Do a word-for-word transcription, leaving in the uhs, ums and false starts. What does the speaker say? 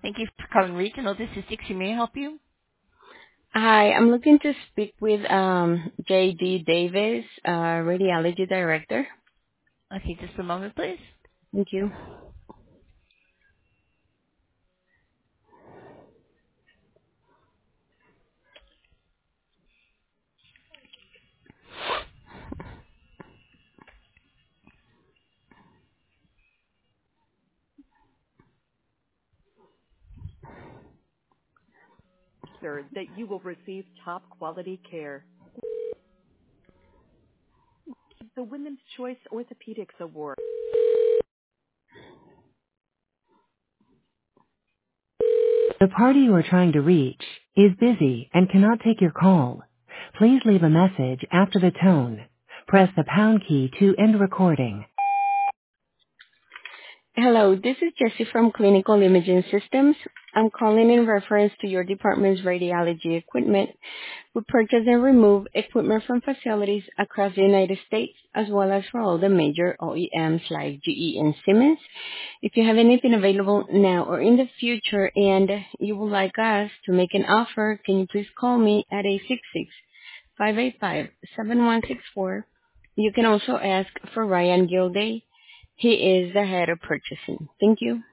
Thank you for calling Regional. This is Dixie. May I help you? Hi, I'm looking to speak with um, J D. Davis, uh, Radiology Director. Okay, just a moment, please. Thank you. Sure, that you will receive top quality care. The Women's Choice Orthopedics Award. The party you are trying to reach is busy and cannot take your call. Please leave a message after the tone. Press the pound key to end recording. Hello, this is Jessie from Clinical Imaging Systems. I'm calling in reference to your department's radiology equipment. We purchase and remove equipment from facilities across the United States, as well as for all the major O E Ms like G E and Siemens. If you have anything available now or in the future and you would like us to make an offer, can you please call me at eight six six, five eight five, seven one six four. You can also ask for Ryan Gilday. He is the head of purchasing. Thank you.